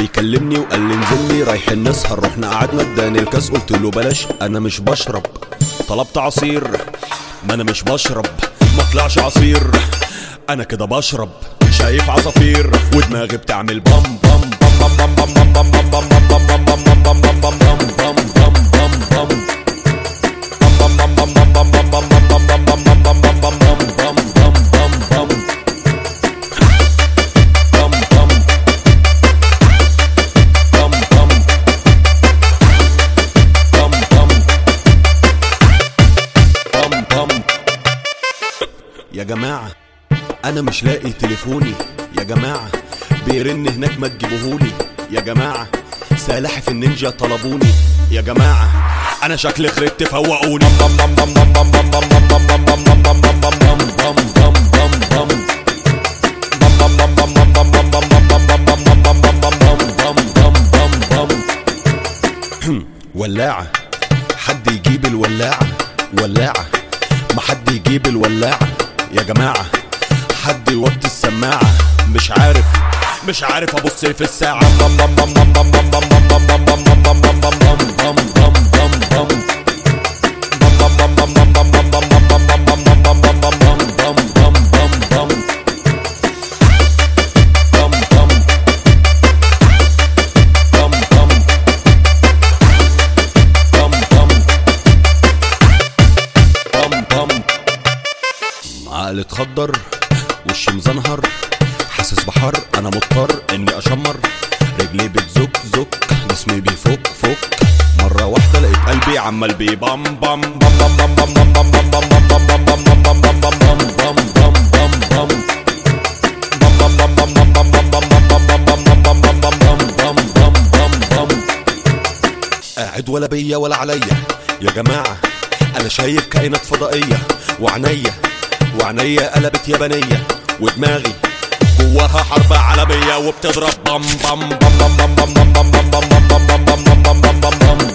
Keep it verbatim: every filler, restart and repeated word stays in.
بيكلمني وقال لي انزل لي رايحين نسهر، رحنا قعدنا اداني الكاس قلت له بلاش انا مش بشرب. طلبت عصير ما انا مش بشرب، ما طلعش عصير انا كده بشرب. شايف عصافير ودماغي بتعمل بام بام بام بام بام بام بام بام بام بام بام بام بام بام بام بام يا جماعة أنا مش لاقي تليفوني، يا جماعة بيرن هناك ما تجيبوهولي، يا جماعة سلاحف النينجا طلبوني، يا جماعة أنا شكلي خربت فوقوني. ولاعة حد يجيب الولاعة، ولاعة ما حد يجيب الولاعة، يا جماعة حد يوطي السماعة. مش عارف مش عارف ابص في الساعة. عقلي اتخدر وشي مزنهر حاسس بحر انا مضطر اني اشمر، رجلي بتزك زك جسمي بيفك فك. مرة واحدة لقيت قلبي عمال بي بام بام بام بام بام بام بام بام بام بام بام بام بام بام بام بام. قاعد ولا بيا ولا عليا يا جماعة، انا شايف كائنات فضائية وعنيا وعنيا قلبت يابانية ودماغي جواها حرب عالمية وبتضرب بام بام بام بام بام بام بام بام بام بام بام بام بام بام بام.